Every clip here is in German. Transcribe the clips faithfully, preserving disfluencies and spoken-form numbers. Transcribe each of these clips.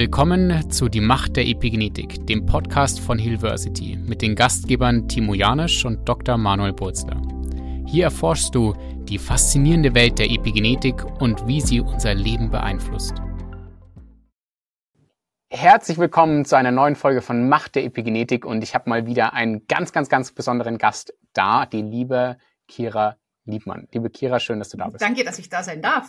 Willkommen zu Die Macht der Epigenetik, dem Podcast von Healversity mit den Gastgebern Timo Janisch und Doktor Manuel Burzler. Hier erforschst du die faszinierende Welt der Epigenetik und wie sie unser Leben beeinflusst. Herzlich willkommen zu einer neuen Folge von Macht der Epigenetik und ich habe mal wieder einen ganz, ganz, ganz besonderen Gast da, die liebe Kira Liebmann. Liebe Kira, schön, dass du da bist. Danke, dass ich da sein darf.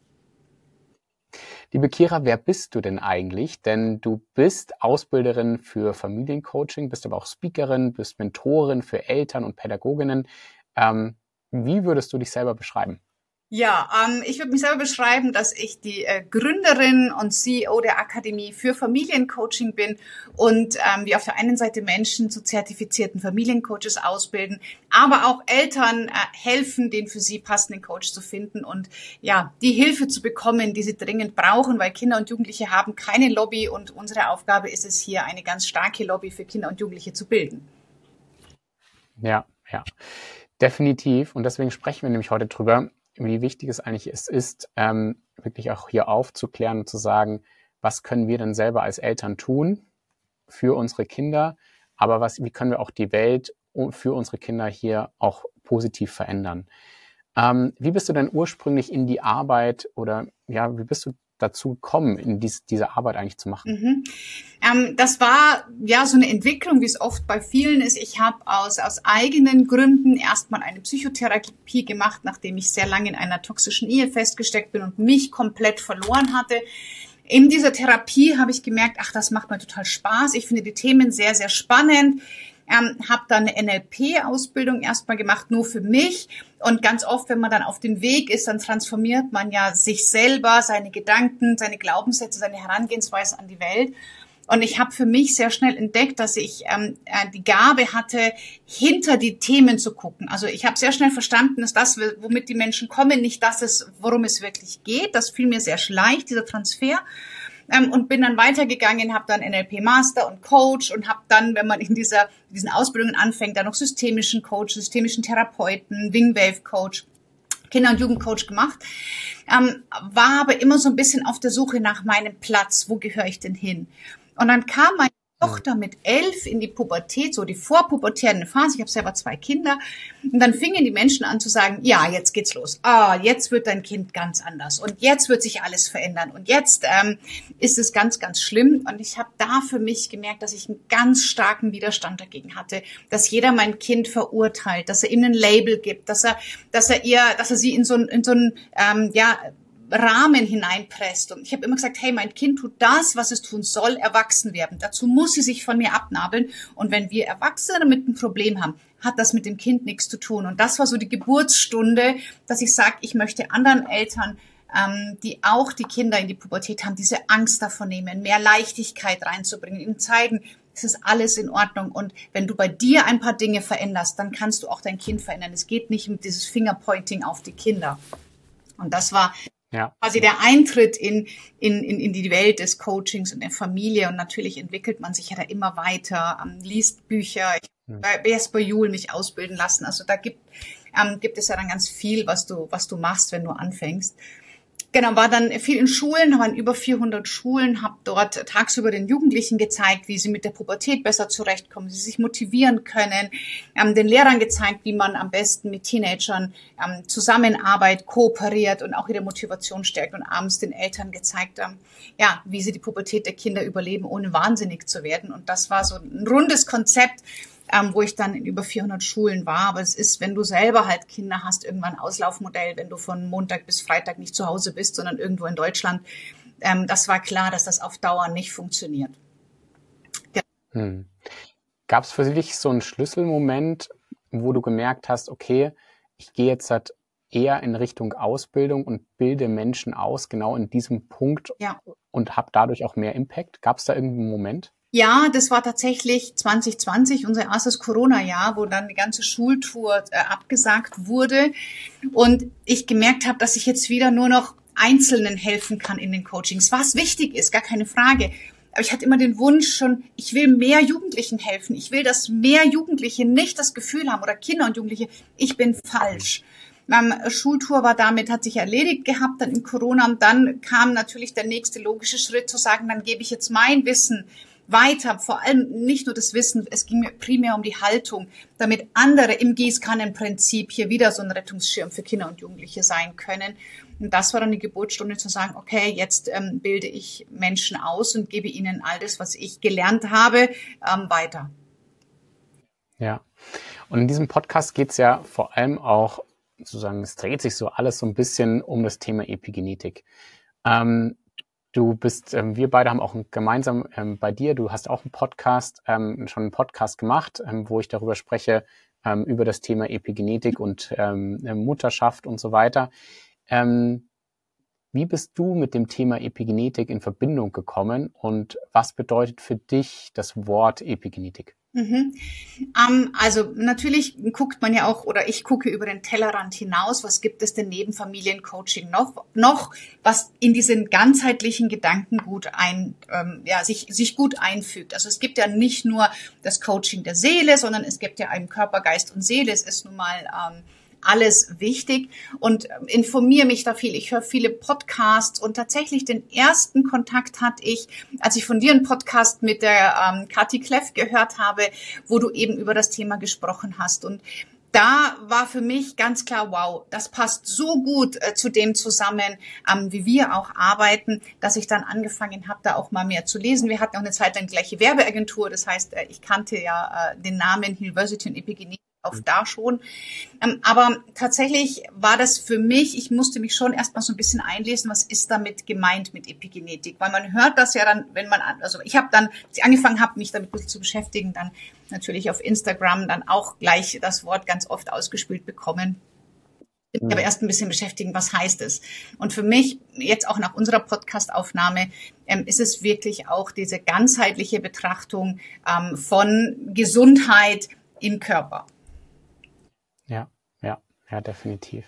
Liebe Kira, wer bist du denn eigentlich? Denn du bist Ausbilderin für Familiencoaching, bist aber auch Speakerin, bist Mentorin für Eltern und Pädagoginnen. Ähm, wie würdest du dich selber beschreiben? Ja, ähm, ich würde mich selber beschreiben, dass ich die äh, Gründerin und C E O der Akademie für Familiencoaching bin und ähm, wir auf der einen Seite Menschen zu zertifizierten Familiencoaches ausbilden, aber auch Eltern äh, helfen, den für sie passenden Coach zu finden und ja, die Hilfe zu bekommen, die sie dringend brauchen, weil Kinder und Jugendliche haben keine Lobby und unsere Aufgabe ist es hier, eine ganz starke Lobby für Kinder und Jugendliche zu bilden. Ja, ja, definitiv. Und deswegen sprechen wir nämlich heute drüber, wie wichtig es eigentlich ist, ist ähm, wirklich auch hier aufzuklären und zu sagen, was können wir denn selber als Eltern tun für unsere Kinder, aber was, wie können wir auch die Welt für unsere Kinder hier auch positiv verändern. Ähm, wie bist du denn ursprünglich in die Arbeit oder ja, wie bist du dazu gekommen, in dies, diese Arbeit eigentlich zu machen? Mhm. Ähm, das war ja so eine Entwicklung, wie es oft bei vielen ist. Ich habe aus, aus eigenen Gründen erstmal eine Psychotherapie gemacht, nachdem ich sehr lange in einer toxischen Ehe festgesteckt bin und mich komplett verloren hatte. In dieser Therapie habe ich gemerkt, ach, das macht mir total Spaß. Ich finde die Themen sehr, sehr spannend. Ähm, habe dann eine N L P-Ausbildung erstmal gemacht, nur für mich. Und ganz oft, wenn man dann auf dem Weg ist, dann transformiert man ja sich selber, seine Gedanken, seine Glaubenssätze, seine Herangehensweise an die Welt. Und ich habe für mich sehr schnell entdeckt, dass ich ähm, die Gabe hatte, hinter die Themen zu gucken. Also ich habe sehr schnell verstanden, dass das, womit die Menschen kommen, nicht das ist, worum es wirklich geht. Das fiel mir sehr leicht, dieser Transfer. Ähm, und bin dann weitergegangen, habe dann N L P-Master und Coach und habe dann, wenn man in dieser diesen Ausbildungen anfängt, dann noch systemischen Coach, systemischen Therapeuten, Wingwave-Coach, Kinder- und Jugendcoach gemacht, ähm, war aber immer so ein bisschen auf der Suche nach meinem Platz, wo gehöre ich denn hin? Und dann kam meine Tochter mit elf in die Pubertät, so die vorpubertäre Phase. Ich habe selber zwei Kinder. Und dann fingen die Menschen an zu sagen, ja, jetzt geht's los. Ah, jetzt wird dein Kind ganz anders. Und jetzt wird sich alles verändern. Und jetzt ähm, ist es ganz, ganz schlimm. Und ich habe da für mich gemerkt, dass ich einen ganz starken Widerstand dagegen hatte, dass jeder mein Kind verurteilt, dass er ihm ein Label gibt, dass er, dass er ihr, dass er sie in so ein, in so ein, ähm, ja, Rahmen hineinpresst. Und ich habe immer gesagt, hey, mein Kind tut das, was es tun soll, erwachsen werden. Dazu muss sie sich von mir abnabeln. Und wenn wir Erwachsene damit ein Problem haben, hat das mit dem Kind nichts zu tun. Und das war so die Geburtsstunde, dass ich sage, ich möchte anderen Eltern, ähm, die auch die Kinder in die Pubertät haben, diese Angst davon nehmen, mehr Leichtigkeit reinzubringen, ihnen zeigen, es ist alles in Ordnung. Und wenn du bei dir ein paar Dinge veränderst, dann kannst du auch dein Kind verändern. Es geht nicht mit dieses Fingerpointing auf die Kinder. Und das war ja quasi der Eintritt in, in, in, in die Welt des Coachings und der Familie. Und natürlich entwickelt man sich ja da immer weiter, ähm, liest Bücher. Ich habe bei Jesper Juhl mich ausbilden lassen. Also da gibt, ähm, gibt es ja dann ganz viel, was du, was du machst, wenn du anfängst. Genau, war dann viel in Schulen, war in über vierhundert Schulen, habe dort tagsüber den Jugendlichen gezeigt, wie sie mit der Pubertät besser zurechtkommen, wie sie sich motivieren können, ähm, den Lehrern gezeigt, wie man am besten mit Teenagern ähm, zusammenarbeitet, kooperiert und auch ihre Motivation stärkt und abends den Eltern gezeigt, ähm, ja, wie sie die Pubertät der Kinder überleben, ohne wahnsinnig zu werden. Und das war so ein rundes Konzept, Ähm, wo ich dann in über vierhundert Schulen war. Aber es ist, wenn du selber halt Kinder hast, irgendwann ein Auslaufmodell, wenn du von Montag bis Freitag nicht zu Hause bist, sondern irgendwo in Deutschland. Ähm, das war klar, dass das auf Dauer nicht funktioniert. Ja. Hm. Gab es für dich so einen Schlüsselmoment, wo du gemerkt hast, okay, ich gehe jetzt halt eher in Richtung Ausbildung und bilde Menschen aus, genau in diesem Punkt Ja. und habe dadurch auch mehr Impact? Gab es da irgendeinen Moment? Ja, das war tatsächlich zwanzig zwanzig, unser erstes Corona-Jahr, wo dann die ganze Schultour äh, abgesagt wurde und ich gemerkt habe, dass ich jetzt wieder nur noch Einzelnen helfen kann in den Coachings, was wichtig ist, gar keine Frage. Aber ich hatte immer den Wunsch schon, ich will mehr Jugendlichen helfen. Ich will, dass mehr Jugendliche nicht das Gefühl haben oder Kinder und Jugendliche, ich bin falsch. Ähm, Schultour war damit, hat sich erledigt gehabt dann in Corona. Und dann kam natürlich der nächste logische Schritt zu sagen, dann gebe ich jetzt mein Wissen weiter, vor allem nicht nur das Wissen, es ging mir primär um die Haltung, damit andere im Gießkannenprinzip hier wieder so ein Rettungsschirm für Kinder und Jugendliche sein können. Und das war dann die Geburtsstunde zu sagen, okay, jetzt ähm, bilde ich Menschen aus und gebe ihnen all das, was ich gelernt habe, ähm, weiter. Ja, und in diesem Podcast geht es ja vor allem auch, sozusagen, es dreht sich so alles so ein bisschen um das Thema Epigenetik. Ähm, Du bist, ähm, wir beide haben auch ein, gemeinsam ähm, bei dir, du hast auch einen Podcast, ähm, schon einen Podcast gemacht, ähm, wo ich darüber spreche, ähm, über das Thema Epigenetik und ähm, Mutterschaft und so weiter. Ähm, wie bist du mit dem Thema Epigenetik in Verbindung gekommen und was bedeutet für dich das Wort Epigenetik? Mhm. Um, also natürlich guckt man ja auch, oder ich gucke über den Tellerrand hinaus, was gibt es denn neben Familiencoaching noch, noch was in diesen ganzheitlichen Gedanken gut ein, ähm, ja, sich, sich gut einfügt. Also es gibt ja nicht nur das Coaching der Seele, sondern es gibt ja einen Körper, Geist und Seele. Es ist nun mal ähm, alles wichtig und informiere mich da viel. Ich höre viele Podcasts und tatsächlich den ersten Kontakt hatte ich, als ich von dir einen Podcast mit der ähm, Kathi Kleff gehört habe, wo du eben über das Thema gesprochen hast. Und da war für mich ganz klar, wow, das passt so gut äh, zu dem zusammen, ähm, wie wir auch arbeiten, dass ich dann angefangen habe, da auch mal mehr zu lesen. Wir hatten auch eine Zeit lang gleiche Werbeagentur, das heißt, äh, ich kannte ja äh, den Namen Hilversity und Epigenetik auch da schon. Ähm, aber tatsächlich war das für mich, ich musste mich schon erstmal so ein bisschen einlesen, was ist damit gemeint mit Epigenetik, weil man hört das ja dann, wenn man, also ich habe dann, als ich angefangen habe, mich damit zu beschäftigen, dann natürlich auf Instagram dann auch gleich das Wort ganz oft ausgespielt bekommen. Ich habe erst ein bisschen beschäftigen, was heißt es? Und für mich, jetzt auch nach unserer Podcast-Aufnahme, ähm, ist es wirklich auch diese ganzheitliche Betrachtung ähm, von Gesundheit im Körper. Ja, ja, ja, definitiv.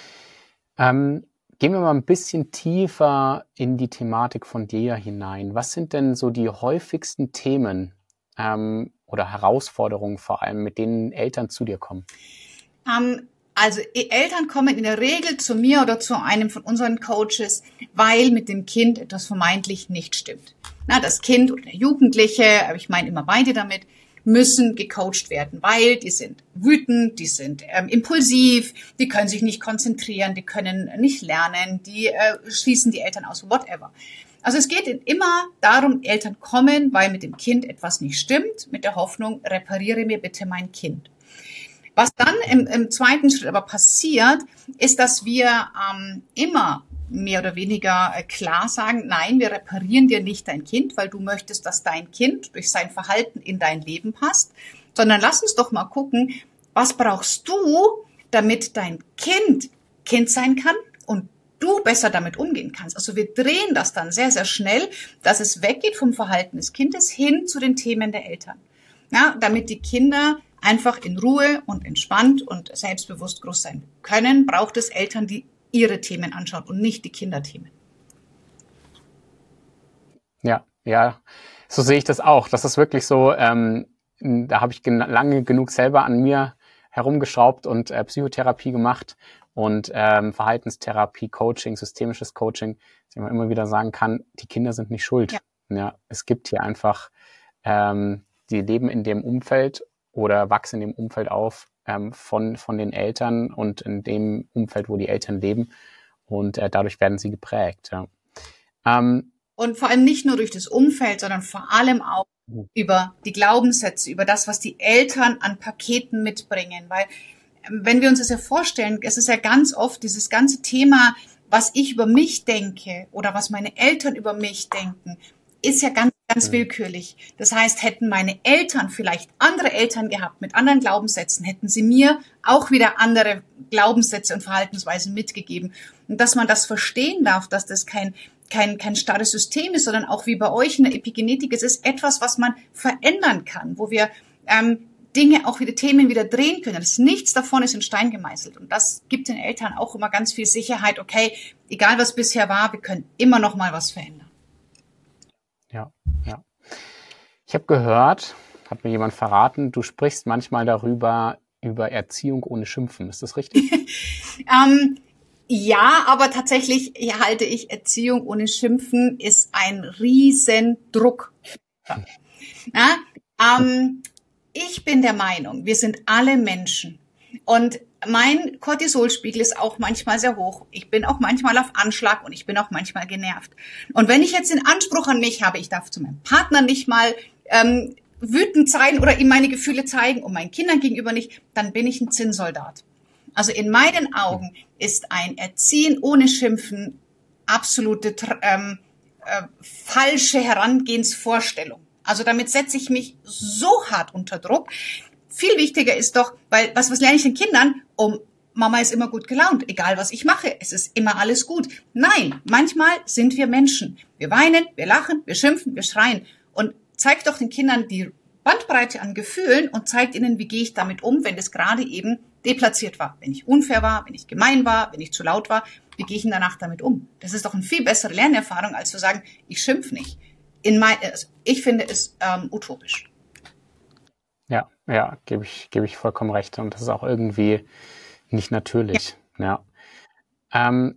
Ähm, gehen wir mal ein bisschen tiefer in die Thematik von dir hinein. Was sind denn so die häufigsten Themen ähm, oder Herausforderungen vor allem, mit denen Eltern zu dir kommen? Um, also Eltern kommen in der Regel zu mir oder zu einem von unseren Coaches, weil mit dem Kind etwas vermeintlich nicht stimmt. Na, das Kind oder der Jugendliche, ich meine immer beide damit, müssen gecoacht werden, weil die sind wütend, die sind ähm, impulsiv, die können sich nicht konzentrieren, die können nicht lernen, die äh, schließen die Eltern aus, whatever. Also es geht immer darum, Eltern kommen, weil mit dem Kind etwas nicht stimmt, mit der Hoffnung, repariere mir bitte mein Kind. Was dann im, im zweiten Schritt aber passiert, ist, dass wir ähm, immer mehr oder weniger klar sagen, nein, wir reparieren dir nicht dein Kind, weil du möchtest, dass dein Kind durch sein Verhalten in dein Leben passt, sondern lass uns doch mal gucken, was brauchst du, damit dein Kind Kind sein kann und du besser damit umgehen kannst. Also wir drehen das dann sehr, sehr schnell, dass es weggeht vom Verhalten des Kindes hin zu den Themen der Eltern. Ja, damit die Kinder einfach in Ruhe und entspannt und selbstbewusst groß sein können, braucht es Eltern, die ihre Themen anschauen und nicht die Kinderthemen. Ja, ja, so sehe ich das auch. Das ist wirklich so, ähm, da habe ich gen- lange genug selber an mir herumgeschraubt und äh, Psychotherapie gemacht und ähm, Verhaltenstherapie, Coaching, systemisches Coaching, dass man immer wieder sagen kann, die Kinder sind nicht schuld. Ja, ja, es gibt hier einfach, ähm, die leben in dem Umfeld oder wachsen in dem Umfeld auf, ähm, von, von den Eltern und in dem Umfeld, wo die Eltern leben. Und äh, dadurch werden sie geprägt. Ja. Ähm, und vor allem nicht nur durch das Umfeld, sondern vor allem auch mhm. über die Glaubenssätze, über das, was die Eltern an Paketen mitbringen. Weil wenn wir uns das ja vorstellen, es ist ja ganz oft dieses ganze Thema, was ich über mich denke oder was meine Eltern über mich denken, ist ja ganz, ganz mhm. willkürlich. Das heißt, hätten meine Eltern vielleicht andere Eltern gehabt mit anderen Glaubenssätzen, hätten sie mir auch wieder andere Glaubenssätze und Verhaltensweisen mitgegeben. Und dass man das verstehen darf, dass das kein, kein, kein starres System ist, sondern auch wie bei euch in der Epigenetik, es ist etwas, was man verändern kann, wo wir ähm, Dinge, auch wieder Themen wieder drehen können. Das nichts davon ist in Stein gemeißelt. Und das gibt den Eltern auch immer ganz viel Sicherheit. Okay, egal was bisher war, wir können immer noch mal was verändern. Ja, ja. Ich habe gehört, hat mir jemand verraten, du sprichst manchmal darüber, über Erziehung ohne Schimpfen. Ist das richtig? ähm, ja, aber tatsächlich halte ich Erziehung ohne Schimpfen ist ein Riesendruck. Ja, ähm, ich bin der Meinung, wir sind alle Menschen und mein Cortisolspiegel ist auch manchmal sehr hoch. Ich bin auch manchmal auf Anschlag und ich bin auch manchmal genervt. Und wenn ich jetzt den Anspruch an mich habe, ich darf zu meinem Partner nicht mal ähm, wütend sein oder ihm meine Gefühle zeigen und meinen Kindern gegenüber nicht, dann bin ich ein Zinnsoldat. Also in meinen Augen ist ein Erziehen ohne Schimpfen absolute ähm, äh, falsche Herangehensvorstellung. Also damit setze ich mich so hart unter Druck. Viel wichtiger ist doch, weil was, was lerne ich den Kindern? Um Mama ist immer gut gelaunt, egal was ich mache, es ist immer alles gut. Nein, manchmal sind wir Menschen. Wir weinen, wir lachen, wir schimpfen, wir schreien. Und zeigt doch den Kindern die Bandbreite an Gefühlen und zeigt ihnen, wie gehe ich damit um, wenn das gerade eben deplatziert war. Wenn ich unfair war, wenn ich gemein war, wenn ich zu laut war, wie gehe ich denn danach damit um? Das ist doch eine viel bessere Lernerfahrung, als zu sagen, ich schimpf nicht. In mein, ich finde es ähm, utopisch. Ja, ja, gebe ich, gebe ich vollkommen recht. Und das ist auch irgendwie nicht natürlich. Ja. ja. Ähm,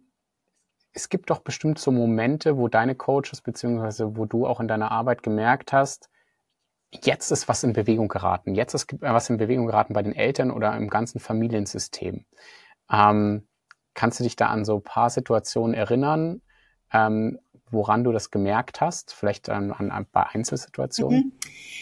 es gibt doch bestimmt so Momente, wo deine Coaches, beziehungsweise wo du auch in deiner Arbeit gemerkt hast, jetzt ist was in Bewegung geraten. Jetzt ist was in Bewegung geraten bei den Eltern oder im ganzen Familiensystem. Ähm, kannst du dich da an so ein paar Situationen erinnern, ähm, woran du das gemerkt hast? Vielleicht an, an ein paar Einzelsituationen? Mhm.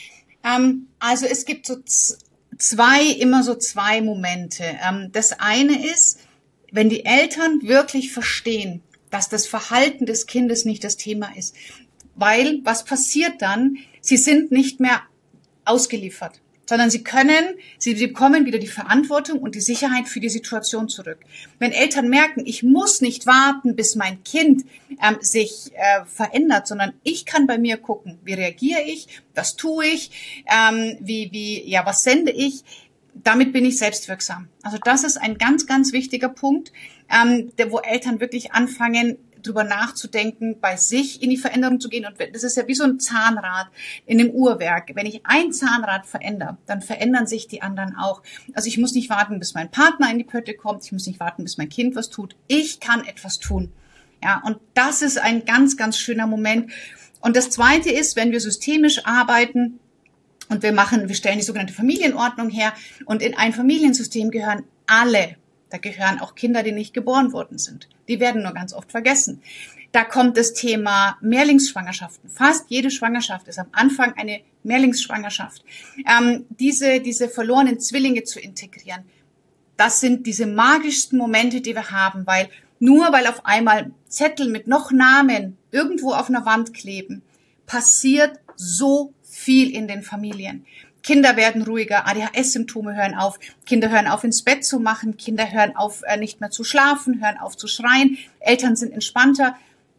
Ähm, also es gibt so z- zwei, immer so zwei Momente. Ähm, das eine ist, wenn die Eltern wirklich verstehen, dass das Verhalten des Kindes nicht das Thema ist. Weil, was passiert dann? Sie sind nicht mehr ausgeliefert, sondern sie können, sie bekommen wieder die Verantwortung und die Sicherheit für die Situation zurück. Wenn Eltern merken, ich muss nicht warten, bis mein Kind ähm, sich äh, verändert, sondern ich kann bei mir gucken, wie reagiere ich, was tue ich, ähm, wie, wie, ja, was sende ich, damit bin ich selbstwirksam. Also das ist ein ganz, ganz wichtiger Punkt, ähm, der, wo Eltern wirklich anfangen, drüber nachzudenken, bei sich in die Veränderung zu gehen. Und das ist ja wie so ein Zahnrad in dem Uhrwerk. Wenn ich ein Zahnrad verändere, dann verändern sich die anderen auch. Also ich muss nicht warten, bis mein Partner in die Pötte kommt. Ich muss nicht warten, bis mein Kind was tut. Ich kann etwas tun. Ja, und das ist ein ganz, ganz schöner Moment. Und das Zweite ist, wenn wir systemisch arbeiten und wir machen, wir stellen die sogenannte Familienordnung her und in ein Familiensystem gehören alle. Da gehören auch Kinder, die nicht geboren worden sind. Die werden nur ganz oft vergessen. Da kommt das Thema Mehrlingsschwangerschaften. Fast jede Schwangerschaft ist am Anfang eine Mehrlingsschwangerschaft. Ähm, diese, diese verlorenen Zwillinge zu integrieren, das sind diese magischsten Momente, die wir haben, weil nur weil auf einmal Zettel mit noch Namen irgendwo auf einer Wand kleben, passiert so viel in den Familien. Kinder werden ruhiger, A D H S-Symptome hören auf, Kinder hören auf, ins Bett zu machen, Kinder hören auf, äh, nicht mehr zu schlafen, hören auf zu schreien, Eltern sind entspannter.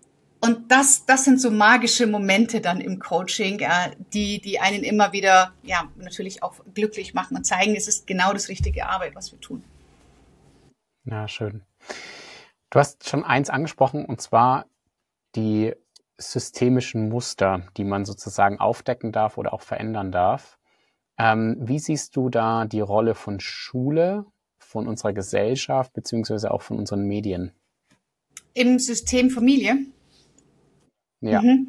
Und das, das sind so magische Momente dann im Coaching, äh, die, die einen immer wieder, ja, natürlich auch glücklich machen und zeigen, es ist genau das richtige Arbeit, was wir tun. Ja, schön. Du hast schon eins angesprochen, und zwar die systemischen Muster, die man sozusagen aufdecken darf oder auch verändern darf. Ähm, wie siehst du da die Rolle von Schule, von unserer Gesellschaft, beziehungsweise auch von unseren Medien? Im System Familie? Ja. Mhm.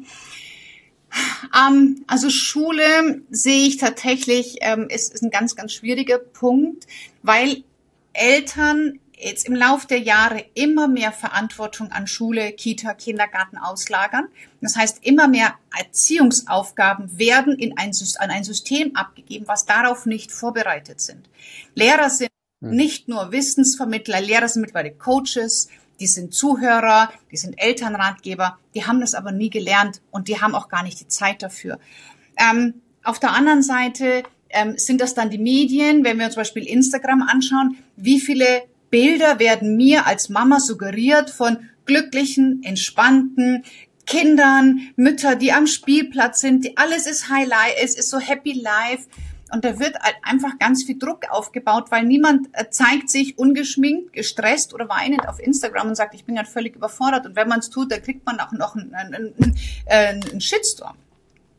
Ähm, also Schule sehe ich tatsächlich, ähm, ist, ist ein ganz, ganz schwieriger Punkt, weil Eltern jetzt im Lauf der Jahre immer mehr Verantwortung an Schule, Kita, Kindergarten auslagern. Das heißt, immer mehr Erziehungsaufgaben werden in ein, an ein System abgegeben, was darauf nicht vorbereitet sind. Lehrer sind hm. nicht nur Wissensvermittler, Lehrer sind mittlerweile Coaches, die sind Zuhörer, die sind Elternratgeber, die haben das aber nie gelernt und die haben auch gar nicht die Zeit dafür. Ähm, auf der anderen Seite ähm, sind das dann die Medien, wenn wir uns zum Beispiel Instagram anschauen, wie viele Bilder werden mir als Mama suggeriert von glücklichen, entspannten Kindern, Mütter, die am Spielplatz sind, die, alles ist Highlight, es ist so happy life. Und da wird halt einfach ganz viel Druck aufgebaut, weil niemand zeigt sich ungeschminkt, gestresst oder weinend auf Instagram und sagt, ich bin ja völlig überfordert. Und wenn man es tut, dann kriegt man auch noch einen, einen, einen Shitstorm.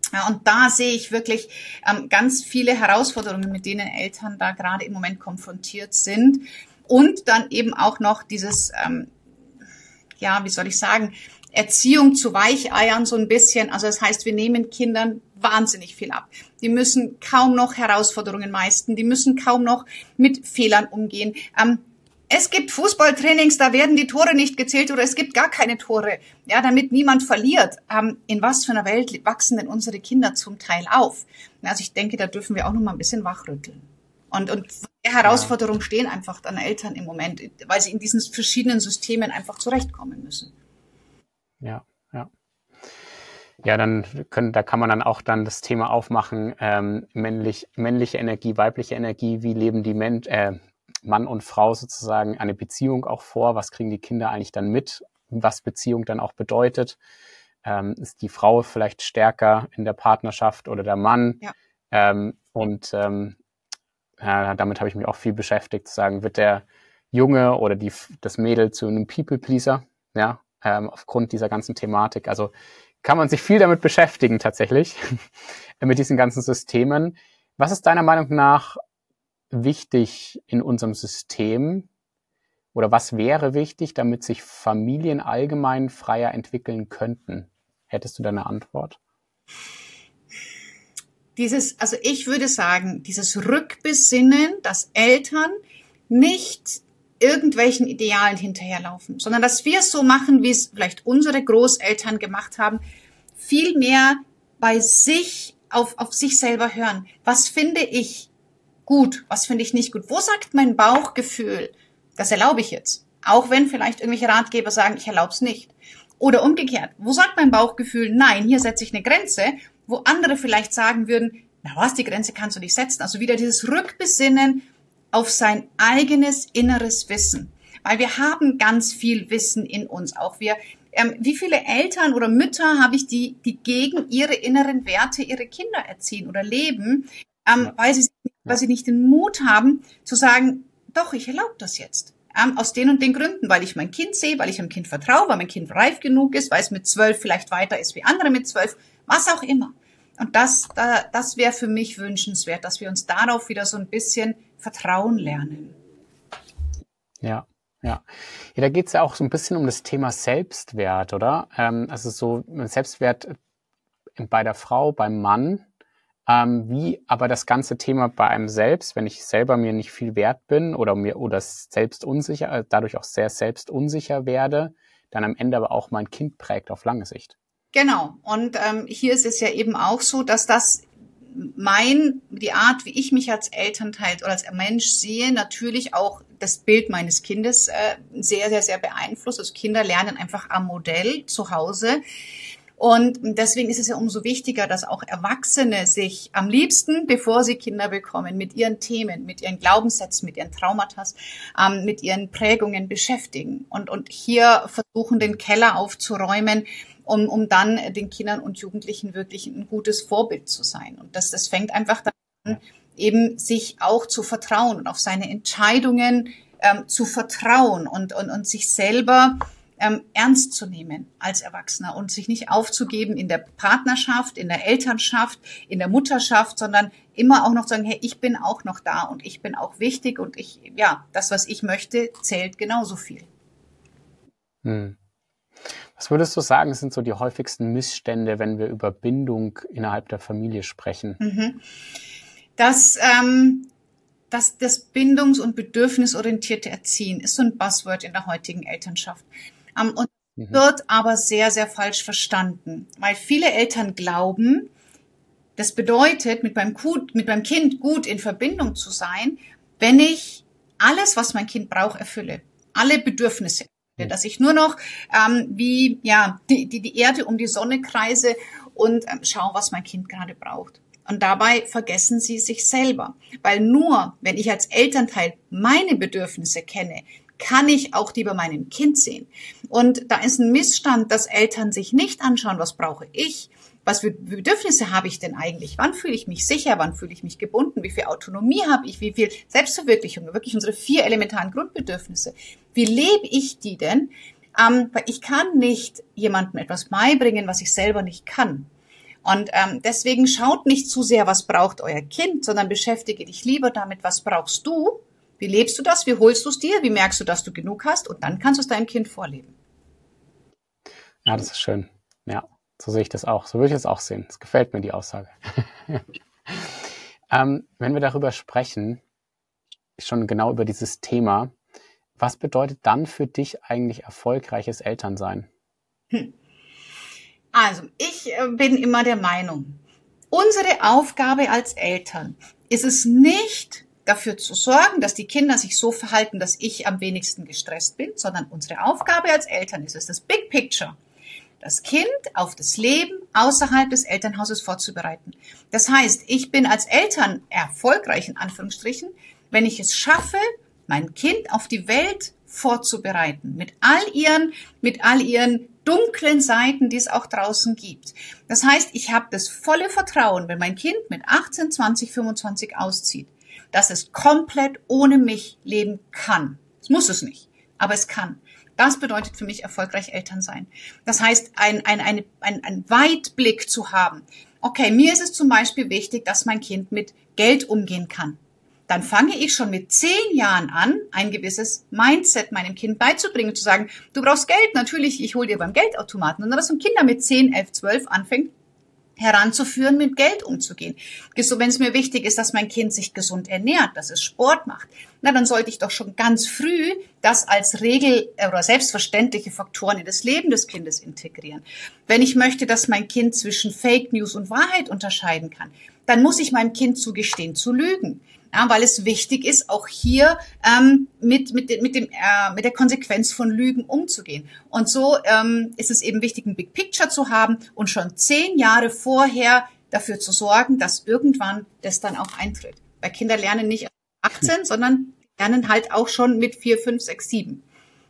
Ja, und da sehe ich wirklich ähm, ganz viele Herausforderungen, mit denen Eltern da gerade im Moment konfrontiert sind. Und dann eben auch noch dieses, ähm, ja, wie soll ich sagen, Erziehung zu Weicheiern so ein bisschen. Also das heißt, wir nehmen Kindern wahnsinnig viel ab. Die müssen kaum noch Herausforderungen meistern. Die müssen kaum noch mit Fehlern umgehen. Ähm, Es gibt Fußballtrainings, da werden die Tore nicht gezählt oder es gibt gar keine Tore, ja, damit niemand verliert. Ähm, in was für einer Welt wachsen denn unsere Kinder zum Teil auf? Also ich denke, da dürfen wir auch noch mal ein bisschen wachrütteln. Und, und Herausforderungen stehen einfach an Eltern im Moment, weil sie in diesen verschiedenen Systemen einfach zurechtkommen müssen. Ja, ja. Ja, dann können, da kann man dann auch dann das Thema aufmachen, ähm, männlich, männliche Energie, weibliche Energie, wie leben die Men äh, Mann und Frau sozusagen eine Beziehung auch vor? Was kriegen die Kinder eigentlich dann mit? Was Beziehung dann auch bedeutet? Ähm, ist die Frau vielleicht stärker in der Partnerschaft oder der Mann? Ja. Ähm, und ähm, ja, damit habe ich mich auch viel beschäftigt, zu sagen, wird der Junge oder die, das Mädel zu einem People-Pleaser, ja, ähm, aufgrund dieser ganzen Thematik. Also kann man sich viel damit beschäftigen tatsächlich, mit diesen ganzen Systemen. Was ist deiner Meinung nach wichtig in unserem System oder was wäre wichtig, damit sich Familien allgemein freier entwickeln könnten? Hättest du da eine Antwort? Dieses, also ich würde sagen, dieses Rückbesinnen, dass Eltern nicht irgendwelchen Idealen hinterherlaufen, sondern dass wir es so machen, wie es vielleicht unsere Großeltern gemacht haben, viel mehr bei sich auf, auf sich selber hören. Was finde ich gut, was finde ich nicht gut? Wo sagt mein Bauchgefühl, das erlaube ich jetzt? Auch wenn vielleicht irgendwelche Ratgeber sagen, ich erlaube es nicht. Oder umgekehrt, wo sagt mein Bauchgefühl, nein, hier setze ich eine Grenze, wo andere vielleicht sagen würden, na was, die Grenze kannst du nicht setzen. Also wieder dieses Rückbesinnen auf sein eigenes inneres Wissen. Weil wir haben ganz viel Wissen in uns. Auch wir, ähm, wie viele Eltern oder Mütter habe ich, die, die gegen ihre inneren Werte ihre Kinder erziehen oder leben, ähm, ja. weil sie weil sie nicht den Mut haben, zu sagen, doch, ich erlaube das jetzt. Ähm, aus den und den Gründen, weil ich mein Kind sehe, weil ich dem Kind vertraue, weil mein Kind reif genug ist, weil es mit zwölf vielleicht weiter ist wie andere mit zwölf, was auch immer. Und das, da, das wäre für mich wünschenswert, dass wir uns darauf wieder so ein bisschen Vertrauen lernen. Ja, ja. Ja, da geht es ja auch so ein bisschen um das Thema Selbstwert, oder? Ähm, also so Selbstwert bei der Frau, beim Mann. Ähm, wie aber das ganze Thema bei einem selbst, wenn ich selber mir nicht viel wert bin oder mir oder selbst unsicher, dadurch auch sehr selbst unsicher werde, dann am Ende aber auch mein Kind prägt auf lange Sicht. Genau. Und ähm, hier ist es ja eben auch so, dass das mein, die Art, wie ich mich als Elternteil oder als Mensch sehe, natürlich auch das Bild meines Kindes äh, sehr, sehr, sehr beeinflusst. Also Kinder lernen einfach am Modell zu Hause. Und deswegen ist es ja umso wichtiger, dass auch Erwachsene sich am liebsten, bevor sie Kinder bekommen, mit ihren Themen, mit ihren Glaubenssätzen, mit ihren Traumata, ähm, mit ihren Prägungen beschäftigen und, und hier versuchen, den Keller aufzuräumen, um, um dann den Kindern und Jugendlichen wirklich ein gutes Vorbild zu sein. Und das, das fängt einfach daran an, eben sich auch zu vertrauen und auf seine Entscheidungen ähm, zu vertrauen und, und, und sich selber Ähm, ernst zu nehmen als Erwachsener und sich nicht aufzugeben in der Partnerschaft, in der Elternschaft, in der Mutterschaft, sondern immer auch noch sagen, hey, ich bin auch noch da und ich bin auch wichtig und ich, ja, das, was ich möchte, zählt genauso viel. Hm. Was würdest du sagen, sind so die häufigsten Missstände, wenn wir über Bindung innerhalb der Familie sprechen? Mhm. Das, ähm, das, das bindungs- und bedürfnisorientierte Erziehen ist so ein Buzzword in der heutigen Elternschaft. Und mhm. wird aber sehr, sehr falsch verstanden, weil viele Eltern glauben, das bedeutet, mit meinem, gut, mit meinem Kind gut in Verbindung zu sein, wenn ich alles, was mein Kind braucht, erfülle, alle Bedürfnisse, mhm. dass ich nur noch ähm, wie ja die, die, die Erde um die Sonne kreise und ähm, schaue, was mein Kind gerade braucht. Und dabei vergessen sie sich selber, weil nur, wenn ich als Elternteil meine Bedürfnisse kenne, kann ich auch die bei meinem Kind sehen. Und da ist ein Missstand, dass Eltern sich nicht anschauen, was brauche ich, was für Bedürfnisse habe ich denn eigentlich, wann fühle ich mich sicher, wann fühle ich mich gebunden, wie viel Autonomie habe ich, wie viel Selbstverwirklichung, wirklich unsere vier elementaren Grundbedürfnisse. Wie lebe ich die denn? Ähm, weil ich kann nicht jemandem etwas beibringen, was ich selber nicht kann. Und ähm, deswegen schaut nicht zu sehr, was braucht euer Kind, sondern beschäftige dich lieber damit, was brauchst du, wie lebst du das, wie holst du es dir, wie merkst du, dass du genug hast und dann kannst du es deinem Kind vorleben. Ja, das ist schön. Ja, so sehe ich das auch. So würde ich es auch sehen. Das gefällt mir, die Aussage. ähm, wenn wir darüber sprechen, schon genau über dieses Thema, was bedeutet dann für dich eigentlich erfolgreiches Elternsein? Hm. Also, ich äh, bin immer der Meinung, unsere Aufgabe als Eltern ist es nicht, dafür zu sorgen, dass die Kinder sich so verhalten, dass ich am wenigsten gestresst bin, sondern unsere Aufgabe als Eltern ist es, das Big Picture, das Kind auf das Leben außerhalb des Elternhauses vorzubereiten. Das heißt, ich bin als Eltern erfolgreich, in Anführungsstrichen, wenn ich es schaffe, mein Kind auf die Welt vorzubereiten, mit all ihren, mit all ihren dunklen Seiten, die es auch draußen gibt. Das heißt, ich habe das volle Vertrauen, wenn mein Kind mit achtzehn, zwanzig, fünfundzwanzig auszieht, dass es komplett ohne mich leben kann. Es muss es nicht, aber es kann. Das bedeutet für mich erfolgreich Eltern sein. Das heißt, ein, ein, ein, ein, ein Weitblick zu haben. Okay, mir ist es zum Beispiel wichtig, dass mein Kind mit Geld umgehen kann. Dann fange ich schon mit zehn Jahren an, ein gewisses Mindset meinem Kind beizubringen, zu sagen, du brauchst Geld, natürlich, ich hole dir beim Geldautomaten. Und dass ein Kind mit zehn, elf, zwölf anfängt, heranzuführen, mit Geld umzugehen. So, wenn es mir wichtig ist, dass mein Kind sich gesund ernährt, dass es Sport macht, na, dann sollte ich doch schon ganz früh das als Regel oder selbstverständliche Faktoren in das Leben des Kindes integrieren. Wenn ich möchte, dass mein Kind zwischen Fake News und Wahrheit unterscheiden kann, dann muss ich meinem Kind zugestehen, zu lügen. Ja, weil es wichtig ist, auch hier ähm, mit mit mit dem äh, mit der Konsequenz von Lügen umzugehen. Und so ähm, ist es eben wichtig, ein Big Picture zu haben und schon zehn Jahre vorher dafür zu sorgen, dass irgendwann das dann auch eintritt. Weil Kinder lernen nicht achtzehn, sondern lernen halt auch schon mit vier, fünf, sechs, sieben.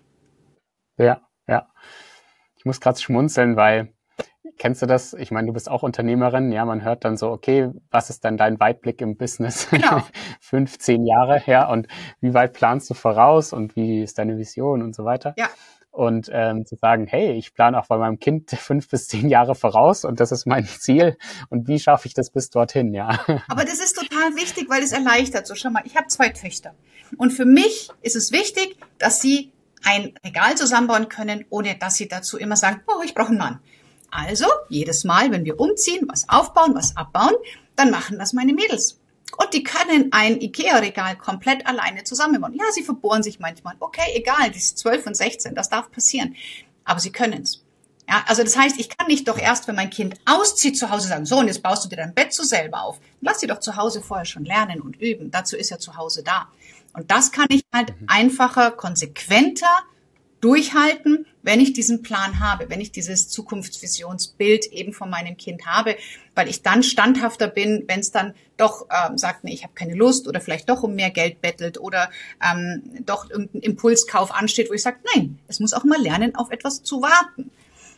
Ja, ja. Ich muss gerade schmunzeln, weil kennst du das? Ich meine, du bist auch Unternehmerin. Ja, man hört dann so, okay, was ist denn dein Weitblick im Business? Genau. fünfzehn Jahre, ja, und wie weit planst du voraus und wie ist deine Vision und so weiter? Ja. Und ähm, zu sagen, hey, ich plane auch bei meinem Kind fünf bis zehn Jahre voraus und das ist mein Ziel und wie schaffe ich das bis dorthin, ja. Aber das ist total wichtig, weil es erleichtert. So, schau mal, ich habe zwei Töchter und für mich ist es wichtig, dass sie ein Regal zusammenbauen können, ohne dass sie dazu immer sagen, oh, ich brauche einen Mann. Also, jedes Mal, wenn wir umziehen, was aufbauen, was abbauen, dann machen das meine Mädels. Und die können ein Ikea-Regal komplett alleine zusammenbauen. Ja, sie verbohren sich manchmal. Okay, egal, die ist zwölf und sechzehn, das darf passieren. Aber sie können's. Ja, also das heißt, ich kann nicht doch erst, wenn mein Kind auszieht, zu Hause sagen, so, und jetzt baust du dir dein Bett so selber auf. Lass sie doch zu Hause vorher schon lernen und üben. Dazu ist ja zu Hause da. Und das kann ich halt einfacher, konsequenter durchhalten, wenn ich diesen Plan habe, wenn ich dieses Zukunftsvisionsbild eben von meinem Kind habe, weil ich dann standhafter bin, wenn es dann doch ähm, sagt, nee, ich habe keine Lust oder vielleicht doch um mehr Geld bettelt oder ähm, doch irgendein Impulskauf ansteht, wo ich sage, nein, es muss auch mal lernen, auf etwas zu warten.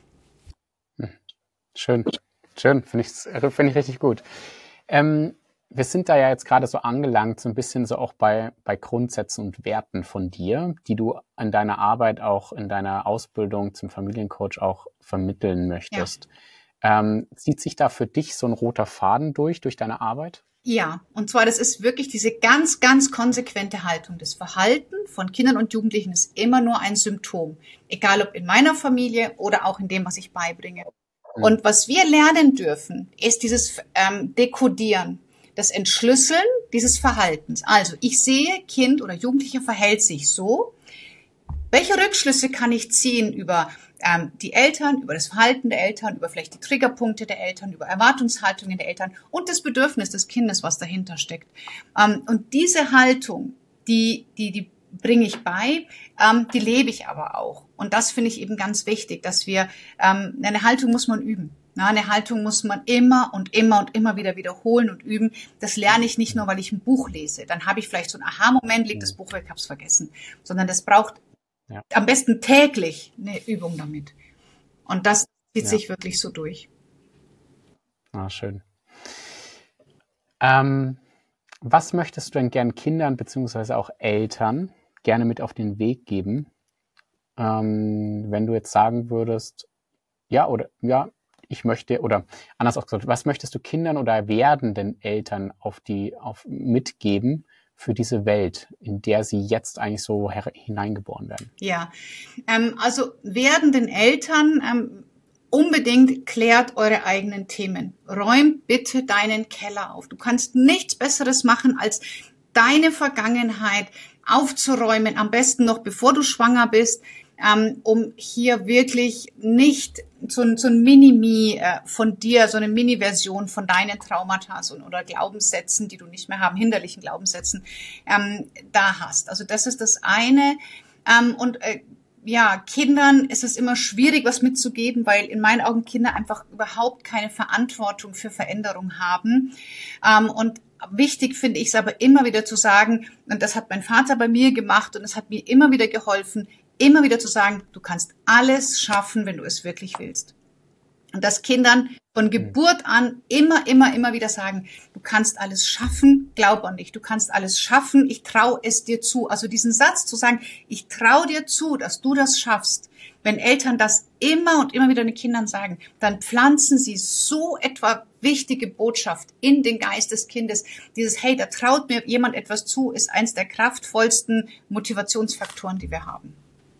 Schön, schön, finde ich, finde ich richtig gut. Ähm, Wir sind da ja jetzt gerade so angelangt, so ein bisschen so auch bei, bei Grundsätzen und Werten von dir, die du an deiner Arbeit auch in deiner Ausbildung zum Familiencoach auch vermitteln möchtest. Ja. Ähm, zieht sich da für dich so ein roter Faden durch, durch deine Arbeit? Ja, und zwar, das ist wirklich diese ganz, ganz konsequente Haltung. Das Verhalten von Kindern und Jugendlichen ist immer nur ein Symptom. Egal ob in meiner Familie oder auch in dem, was ich beibringe. Mhm. Und was wir lernen dürfen, ist dieses ähm, Dekodieren. Das Entschlüsseln dieses Verhaltens. Also ich sehe, Kind oder Jugendlicher verhält sich so. Welche Rückschlüsse kann ich ziehen über ähm, die Eltern, über das Verhalten der Eltern, über vielleicht die Triggerpunkte der Eltern, über Erwartungshaltungen der Eltern und das Bedürfnis des Kindes, was dahinter steckt. Ähm, und diese Haltung, die, die, die bringe ich bei, ähm, die lebe ich aber auch. Und das finde ich eben ganz wichtig, dass wir, ähm, eine Haltung muss man üben. Na, eine Haltung muss man immer und immer und immer wieder wiederholen und üben. Das lerne ich nicht nur, weil ich ein Buch lese. Dann habe ich vielleicht so einen Aha-Moment, legt das Buch weg, habe es vergessen. Sondern das braucht ja. am besten täglich eine Übung damit. Und das zieht ja. sich wirklich so durch. Ah, schön. Ähm, was möchtest du denn gern Kindern beziehungsweise auch Eltern gerne mit auf den Weg geben, ähm, wenn du jetzt sagen würdest, ja, oder ja, ich möchte, oder anders ausgedrückt, was möchtest du Kindern oder werdenden Eltern auf die, auf mitgeben für diese Welt, in der sie jetzt eigentlich so her- hineingeboren werden? Ja, ähm, also werdenden Eltern, ähm, unbedingt klärt eure eigenen Themen. Räumt bitte deinen Keller auf. Du kannst nichts Besseres machen, als deine Vergangenheit aufzuräumen, am besten noch bevor du schwanger bist, ähm, um hier wirklich nicht so, ein- so ein Minimi äh, von dir, so eine Mini-Version von deinen Traumata und, oder Glaubenssätzen, die du nicht mehr haben, hinderlichen Glaubenssätzen, ähm, da hast. Also das ist das eine. Ähm, und äh, ja, Kindern ist es immer schwierig, was mitzugeben, weil in meinen Augen Kinder einfach überhaupt keine Verantwortung für Veränderung haben. Ähm, und wichtig finde ich es aber immer wieder zu sagen, und das hat mein Vater bei mir gemacht und es hat mir immer wieder geholfen, immer wieder zu sagen, du kannst alles schaffen, wenn du es wirklich willst. Und dass Kindern von Geburt an immer, immer, immer wieder sagen, du kannst alles schaffen, glaub an dich, du kannst alles schaffen, ich traue es dir zu. Also diesen Satz zu sagen, ich traue dir zu, dass du das schaffst. Wenn Eltern das immer und immer wieder den Kindern sagen, dann pflanzen sie so etwa wichtige Botschaft in den Geist des Kindes. Dieses, hey, da traut mir jemand etwas zu, ist eins der kraftvollsten Motivationsfaktoren, die wir haben.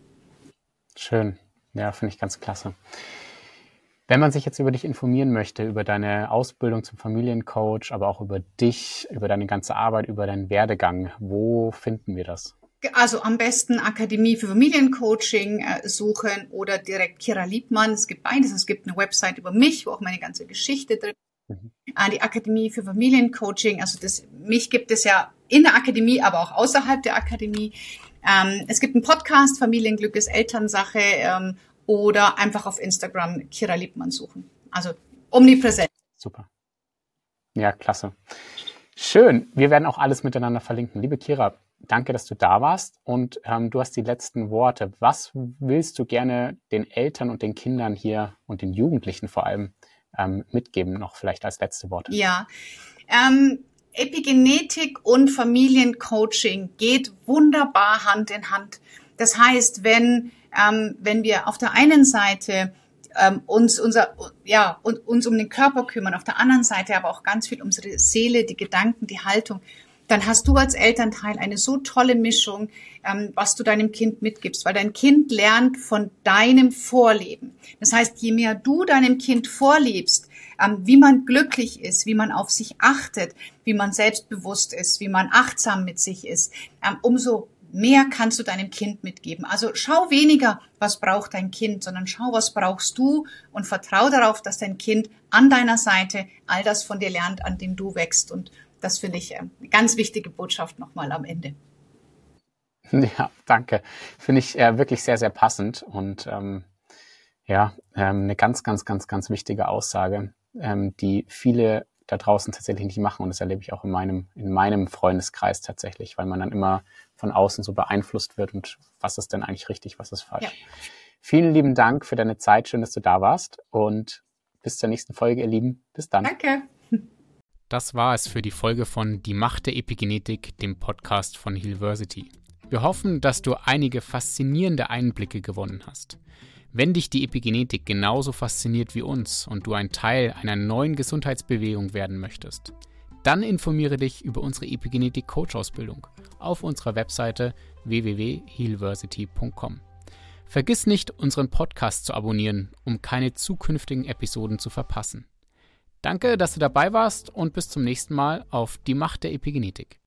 Schön. Ja, finde ich ganz klasse. Wenn man sich jetzt über dich informieren möchte, über deine Ausbildung zum Familiencoach, aber auch über dich, über deine ganze Arbeit, über deinen Werdegang, wo finden wir das? Also am besten Akademie für Familiencoaching äh, suchen oder direkt Kira Liebmann. Es gibt beides. Es gibt eine Website über mich, wo auch meine ganze Geschichte drin ist. Mhm. Äh, die Akademie für Familiencoaching. Also das, mich gibt es ja in der Akademie, aber auch außerhalb der Akademie. Ähm, es gibt einen Podcast, Familienglück ist Elternsache, ähm, oder einfach auf Instagram Kira Liebmann suchen. Also omnipräsent. Super. Ja, klasse. Schön. Wir werden auch alles miteinander verlinken. Liebe Kira, danke, dass du da warst und ähm, du hast die letzten Worte. Was willst du gerne den Eltern und den Kindern hier und den Jugendlichen vor allem ähm, mitgeben, noch vielleicht als letzte Worte? Ja, ähm, Epigenetik und Familiencoaching geht wunderbar Hand in Hand. Das heißt, wenn ähm, wenn wir auf der einen Seite ähm, uns unser ja und, uns um den Körper kümmern, auf der anderen Seite aber auch ganz viel unsere Seele, die Gedanken, die Haltung, dann hast du als Elternteil eine so tolle Mischung, ähm, was du deinem Kind mitgibst, weil dein Kind lernt von deinem Vorleben. Das heißt, je mehr du deinem Kind vorlebst, ähm, wie man glücklich ist, wie man auf sich achtet, wie man selbstbewusst ist, wie man achtsam mit sich ist, ähm, umso mehr kannst du deinem Kind mitgeben. Also schau weniger, was braucht dein Kind, sondern schau, was brauchst du und vertrau darauf, dass dein Kind an deiner Seite all das von dir lernt, an dem du wächst. Und das finde ich eine ganz wichtige Botschaft nochmal am Ende. Ja, danke. Finde ich äh, wirklich sehr, sehr passend und ähm, ja, ähm, eine ganz, ganz, ganz, ganz wichtige Aussage, ähm, die viele da draußen tatsächlich nicht machen. Und das erlebe ich auch in meinem, in meinem Freundeskreis tatsächlich, weil man dann immer von außen so beeinflusst wird und was ist denn eigentlich richtig, was ist falsch. Ja. Vielen lieben Dank für deine Zeit. Schön, dass du da warst und bis zur nächsten Folge, ihr Lieben. Bis dann. Danke. Das war es für die Folge von Die Macht der Epigenetik, dem Podcast von Healversity. Wir hoffen, dass du einige faszinierende Einblicke gewonnen hast. Wenn dich die Epigenetik genauso fasziniert wie uns und du ein Teil einer neuen Gesundheitsbewegung werden möchtest, dann informiere dich über unsere Epigenetik-Coach-Ausbildung auf unserer Webseite w w w punkt healversity punkt com. Vergiss nicht, unseren Podcast zu abonnieren, um keine zukünftigen Episoden zu verpassen. Danke, dass du dabei warst und bis zum nächsten Mal auf Die Macht der Epigenetik.